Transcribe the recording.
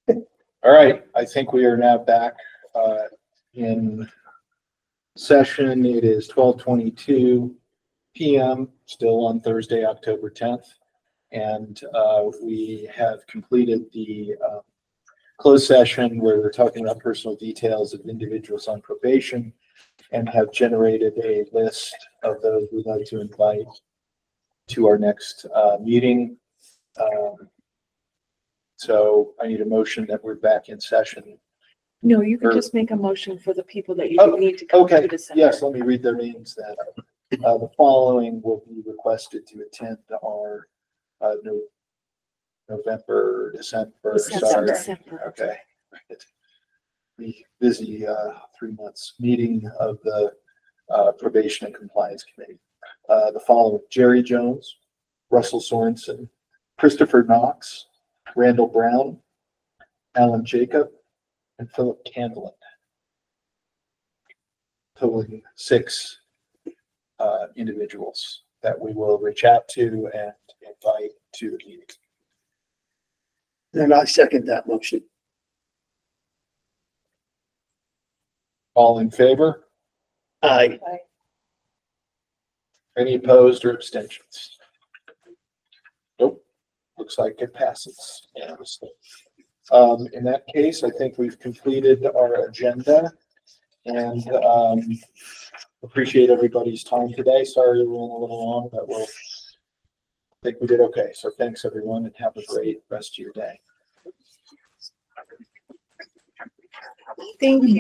All right, I think we are now back in session. It is 12:22 p.m. still on Thursday, October 10th. And we have completed the closed session where we're talking about personal details of individuals on probation and have generated a list of those we'd like to invite to our next meeting. So I need a motion that we're back in session. No, you can just make a motion for the people that you need to come Okay, to the center. yes, let me read their names then. The following will be requested to attend our November, December, sorry. December. Okay. The busy 3 months meeting of the Probation and Compliance Committee. The following: Jerry Jones, Russell Sorensen, Christopher Knox, Randall Brown, Alan Jacob, and Philip Candlin. Totaling 6 individuals that we will reach out to and invite to the meeting. And I second that motion. All in favor? Aye. Any opposed or abstentions? Nope. Looks like it passes. In that case, I think we've completed our agenda and appreciate everybody's time today. Sorry we're a little long, but I think we did okay. So thanks everyone and have a great rest of your day. Thank you.